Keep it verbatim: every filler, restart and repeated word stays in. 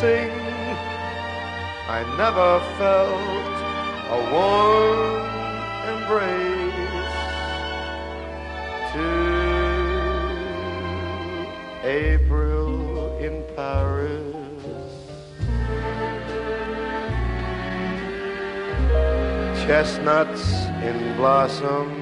sing. I never felt a warm embrace to April in Paris. Chestnuts in blossom,